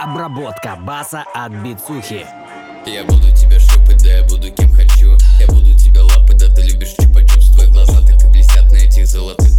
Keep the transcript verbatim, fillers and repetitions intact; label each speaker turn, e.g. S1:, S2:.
S1: Обработка баса от Бицухи.
S2: Я буду тебя шлепать, да я буду кем хочу. Я буду тебя лапать, да ты любишь чупа-чупс. Твои глаза так и блестят на этих золотых